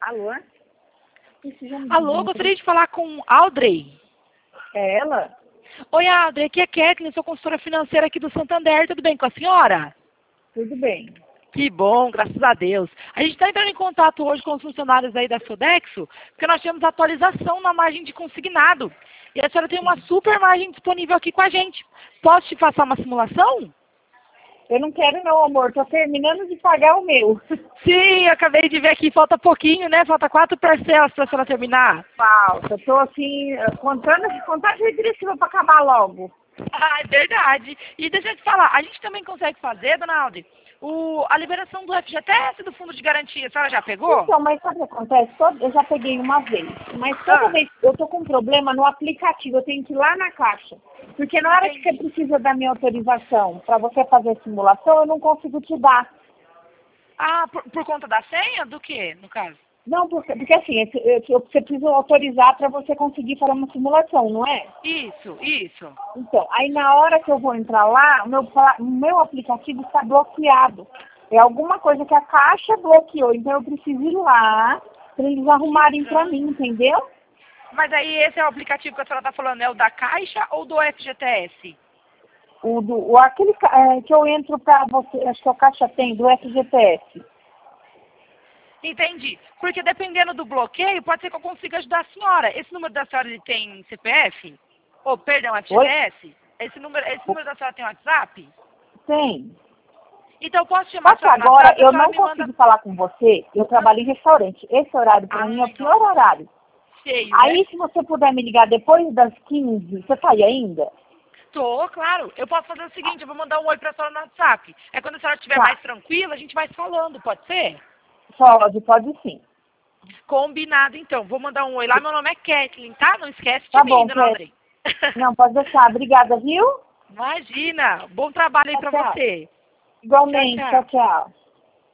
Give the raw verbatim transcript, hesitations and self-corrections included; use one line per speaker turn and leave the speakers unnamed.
Alô? Precisamos
Alô, gostaria de falar com Audrey.
É ela?
Oi, Audrey, aqui é Kathleen, sou consultora financeira aqui do Santander. Tudo bem com a senhora?
Tudo bem.
Que bom, graças a Deus. A gente está entrando em contato hoje com os funcionários aí da Sodexo, porque nós temos atualização na margem de consignado. E a senhora tem uma super margem disponível aqui com a gente. Posso te passar uma simulação?
Eu não quero não, amor. Tô terminando de pagar o meu.
Sim, eu acabei de ver aqui, falta pouquinho, né? Falta quatro parcelas para a senhora terminar.
Falta. Tô assim, contando, contagem regressiva para acabar logo.
Ah, é verdade. E deixa eu te falar, a gente também consegue fazer, dona Audrey, o, a liberação do F G T S do Fundo de Garantia. A senhora já pegou?
Então, mas sabe o que acontece? Todo- Eu já peguei uma vez. Mas toda
Ah.
vez eu tô com um problema no aplicativo, eu tenho que ir lá na caixa. Porque na hora que você precisa da minha autorização para você fazer a simulação, eu não consigo te dar.
Ah, por, por conta da senha? Do que, no caso?
Não, porque, porque assim, esse- eu, eu, você precisa autorizar para você conseguir fazer uma simulação, não é?
Isso, isso.
Então, aí na hora que eu vou entrar lá, o meu, pla- o meu aplicativo está bloqueado. É alguma coisa que a caixa bloqueou, então eu preciso ir lá para eles arrumarem para mim, entendeu?
Mas aí esse é o aplicativo que a senhora está falando, é o da Caixa ou do F G T S?
O, do, o aquele ca- é, que eu entro para você, acho que a caixa tem, do F G T S.
Entendi. Porque dependendo do bloqueio, pode ser que eu consiga ajudar a senhora. Esse número da senhora ele tem C P F? Ou, perdão, F G T S? Esse número, esse número da senhora tem WhatsApp?
Tem.
Então eu posso chamar
Só
a
que
senhora no
agora
WhatsApp, a
eu
senhora
não
me
consigo
manda...
falar com você, eu trabalho em restaurante. Esse horário para
Ah,
mim é o
então.
pior horário.
Cheio,
Aí
né?
se você puder me ligar depois das quinze, você tá aí ainda?
Tô, claro. Eu posso fazer o seguinte, eu vou mandar um oi pra senhora no WhatsApp. É quando a senhora estiver
Tá.
mais tranquila, a gente vai se falando, pode ser?
Pode, pode sim.
Combinado, então. Vou mandar um oi lá. Meu nome é Kathleen, tá? Não esquece de
Tá
mim,
bom,
dona Audrey.
Não, pode deixar. Obrigada, viu?
Imagina. Bom trabalho aí
Tchau,
pra
tchau.
você.
Igualmente.
Tchau, tchau.
Tchau, tchau.